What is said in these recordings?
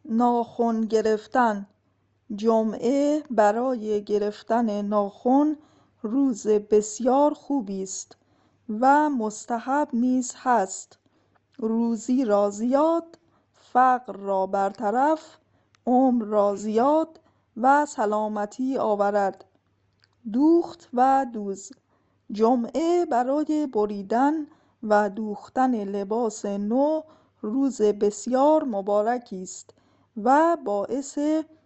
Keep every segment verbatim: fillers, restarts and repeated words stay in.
ناخن گرفتن. جمعه برای گرفتن ناخن روز بسیار خوبی است و مستحب نیز هست. روزی را زیاد، فقر را برطرف، عمر را زیاد و سلامتی آورد. دوخت و دوز. جمعه برای بریدن و دوختن لباس نو روز بسیار مبارکی است و باعث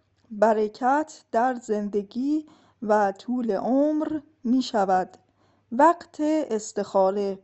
برکت در زندگی و طول عمر می شود. وقت استخاره.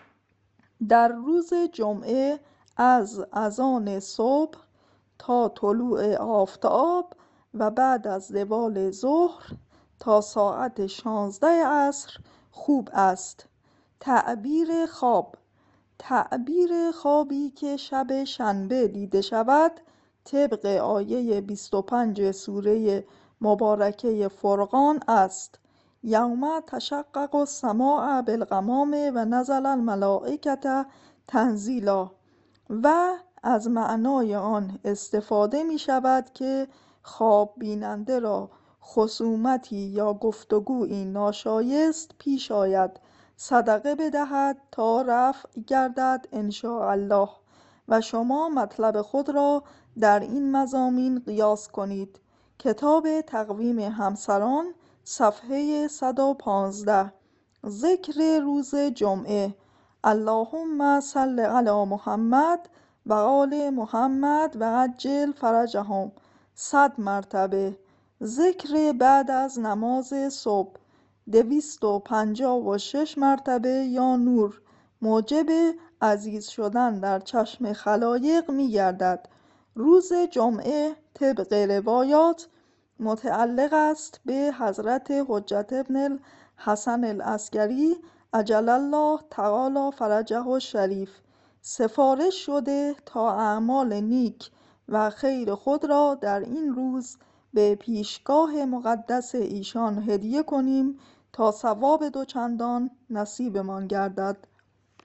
در روز جمعه از اذان صبح تا طلوع آفتاب و بعد از زوال ظهر تا ساعت شانزده عصر خوب است. تعبیر خواب. تعبیر خوابی که شب شنبه دیده شود طبق آیه بیست و پنج سوره مبارکه فرقان است: یوم تشقق السماء بالغمام و نزل الملائکة تنزیلا. و از معنای آن استفاده می شود که خواب بیننده را خصومتی یا گفتگویی ناشایست پیش آید، صدقه بدهد تا رفع گردد انشاءالله، و شما مطلب خود را در این مضامین قیاس کنید. کتاب تقویم همسران، صفحه صد و پانزده. ذکر روز جمعه: اللهم صل علی محمد و آل محمد و عجل فرجهم صد مرتبه. ذکر بعد از نماز صبح: دویست و پنجاه و شش مرتبه یا نور، موجب عزیز شدن در چشم خلایق می گردد. روز جمعه طبق روایات متعلق است به حضرت حجت ابن الحسن العسکری عجل الله تعالی فرجه الشریف. سفارش شده تا اعمال نیک و خیر خود را در این روز به پیشگاه مقدس ایشان هدیه کنیم تا ثواب دوچندان نصیبمان گردد.